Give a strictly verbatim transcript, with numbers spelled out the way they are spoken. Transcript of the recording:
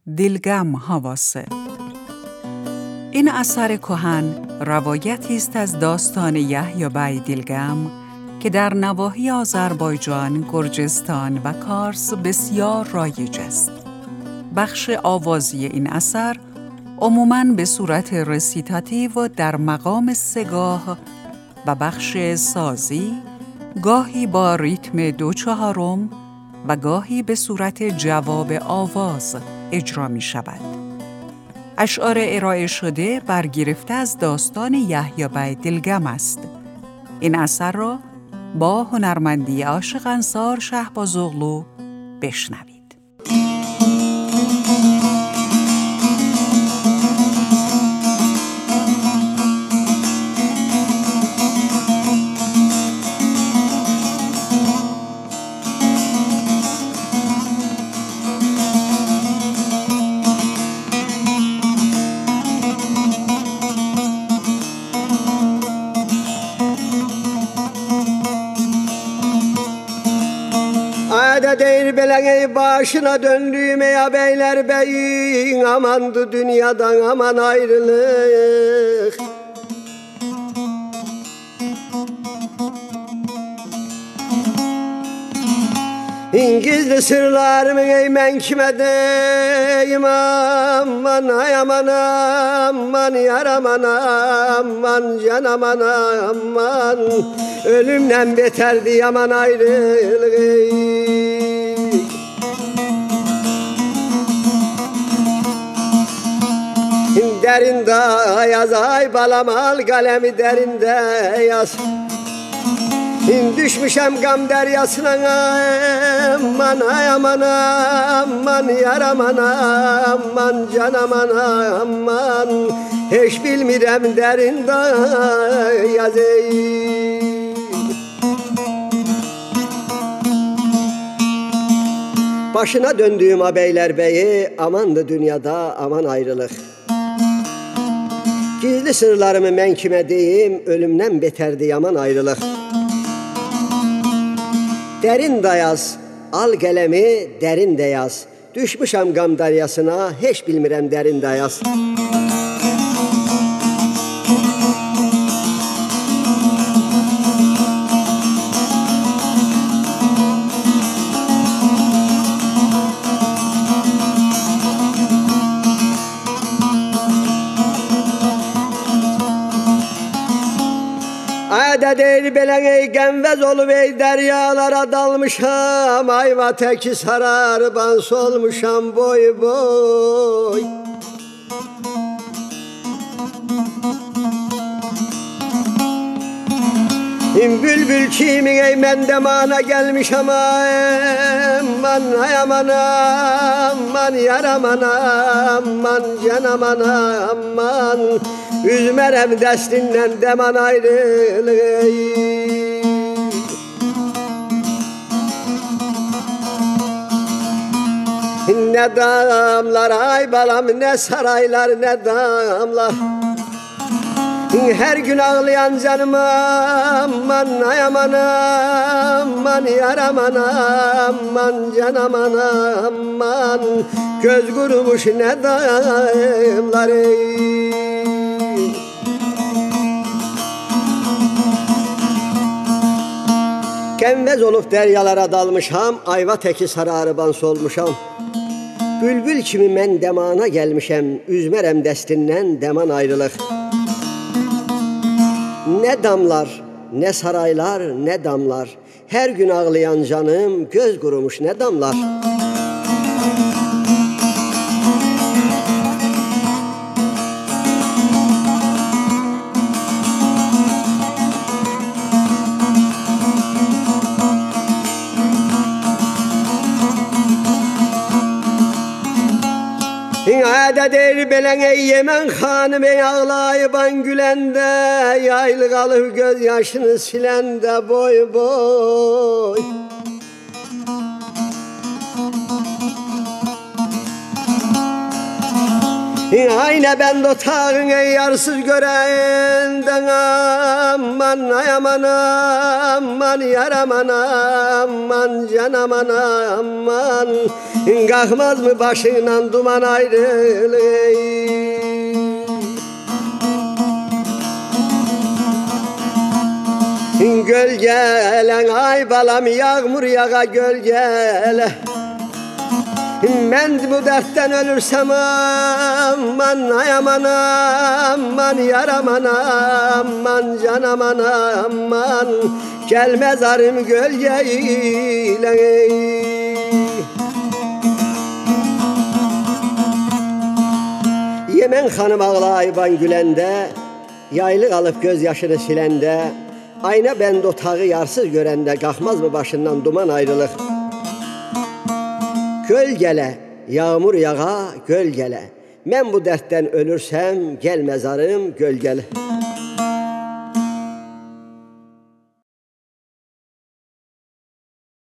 دلگم حواسه. این اثر کهن روایتی است از داستان یحیی بی دلگم که در نواحی آذربایجان، گرجستان و کارس بسیار رایج است. بخش آوازی این اثر عموماً به صورت رسیتاتیو در مقام سگاه و بخش سازی گاهی با ریتم دو چهارم و گاهی به صورت جواب آواز اجرا می شود. اشعار ارائه شده برگرفته از داستان یحیی بی دلگم است. این اثر را با هنرمندی عاشق انصار شهبازاغلو بشنوید. Ayda değil belenge başına döndüğüm ya beyler beyin, amandı dünyadan aman ayrılık. İngilizli sırlarımı eymen kime deyim, aman ay aman aman yar aman aman can aman aman, ölümden beterdi aman ayrılık. Derinde yaz ay balam, al kalemi derinde yaz. Düşmüşem gam deryasına, aman ay aman aman yar aman aman can aman aman, hiç bilmirem derinde yaz ey. Başına döndüğüm abeyler beyi, amandı dünyada aman ayrılık. Gizli sırlarımı men kime deyim, ölümden beterdi yaman ayrılık. Derin dayaz, al gelemi derin de yaz. Düşmüşəm qam daryasına, hiç bilmirəm derin dayaz. Ayda değil belenge genvez olup ey deryalara dalmışam, ayva teki sarar ban solmuşam boy boy. Bülbül kimin ey mendemana gelmiş ama, aman ay aman aman yar aman aman can aman aman, üzmerem destinden deman ayrılık. Ne damlar ay balam, ne saraylar ne damlar. Her gün ağlayan canım, aman ay aman aman yar aman aman can aman aman, göz kurumuş ne damlar ey. Genvez olup deryalara dalmışam, ayva teki sararıban solmuşam. Bülbül kimi men demana gelmişem, üzmerem destinden deman ayrılık. Ne damlar, ne saraylar, ne damlar. Her gün ağlayan canım, göz kurumuş ne damlar. Ayda değil belenge Yemen hanım ey, ağlayıban gülende, yaylı kalıp göz yaşını silende boy boy. Ayna ben otağın ey yarsız görenden, aman ay aman aman yar aman aman can aman aman, Kalkmaz mı başından duman ayrılır? Gölgelen ay balam yağmur yağa gölgele. Ben bu dertten ölürsem aman ay aman aman yar aman aman can aman aman gel mezarım gölgeyle. Yemen hanım ağlayıban gülende, yaylı alıp gözyaşını silende, ayna bende otağı yarsız görende, kalkmaz mı başından duman ayrılır? Gölgele, yağmur yağa gölgele, ben bu dertten ölürsem gel mezarım gölgele.